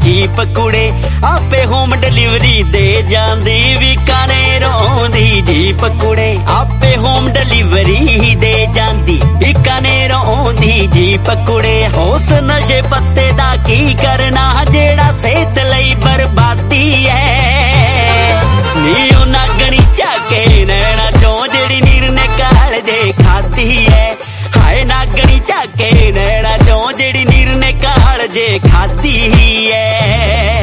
Jeep कुड़े आपे home delivery दे जांदी बीकानेरों दी जीप कुड़े आपे होम डिलीवरी दे जांदी बीकानेरों दी जीप कुड़े होस नशे पत्ते दा की करना जेड़ा सेहत लई बर्बादी है नीओ नागणी झाके नैना चों जेड़ी नीर ने काल जे खाती है हाय नागणी झाके नैना चों जेड़ी नीर ने काल जे खाती है।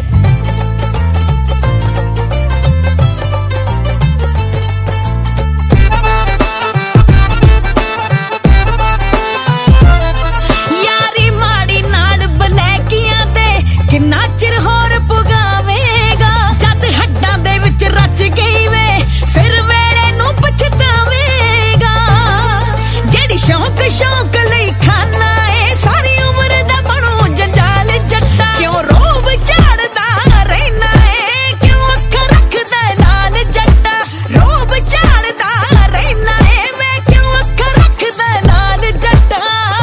यारी माड़ी नाल बलैकियां दे किन्ना चिर होर पुगावेगा जद हड्डां दे विच रच गई वे फिर वेले नूं पछतावेगा जेड़ी शौक शौक लई खाना ए सारी उम्र दा बनू जंजाल जट्टा क्यों रोब झाड़दा रहना ए क्यों अखां रखदा लाल जट्टा रोब झाड़दा रहना ए मैं क्यों अखां रखदा लाल जट्टा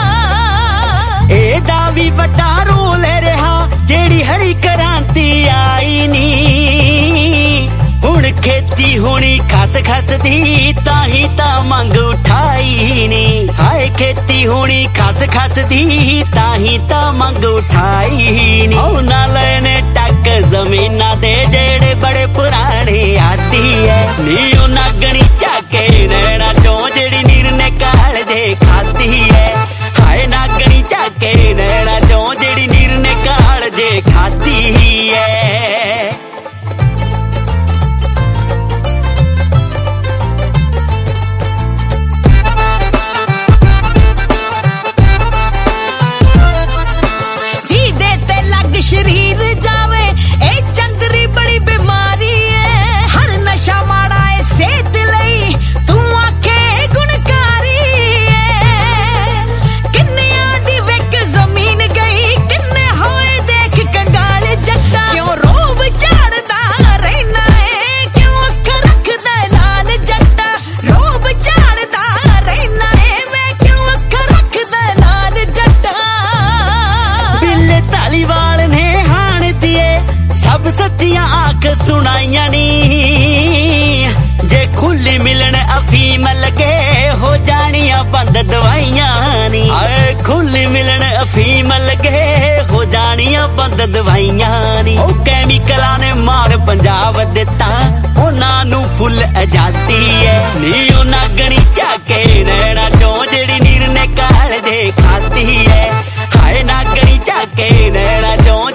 एदा भी वड्डा रोल रहा जेड़ी हरी क्रांति आई नी हुण खेती हुणी खस खस दी ताही ता मंग उठाई नी हाय खेती हुणी खस खस दी ताही ता मंग उठाई नी ओ ना लेने टक जमीना दे जेड़े बड़े पुराने आती है नी ओ नागणी झाके नैना चों जेड़ी नीर ने काल जे खाती है हाय नागणी झाके नैना चों जेड़ी नीर ने काल जे खाती है। सीधे ते लग शरीर जावे ए चंदरी बड़ी बीमारी है हर नशा माड़ा है सेहत लई तू आखे गुणकारी है किन्नियां दी विक जमीन गई किन्ने होए देख कंगाल जट्टा क्यों रोब झाड़दा रहना है क्यों अखां रखदा लाल जट्टा रोब झाड़दा रहना है मैं क्यों अखां रखदा लाल जट्टा बिल्ले तालीवाल ने हाण दिए सब सच्चियां आख सुनाइयां नी जे खुली मिलन अफीम लगे हो जानियां बंद दवाइयां नी आए खुली मिलन अफीम लगे हो जानियां बंद दवाइयां नी ओ कैमिकलां ने मार पंजाब दिता उन्हां नूं फुल आजादी है नी ओ नागणी झाके नैना चों जेड़ी नीर ने काल जे खाती है हाय नागणी झाके नैना चों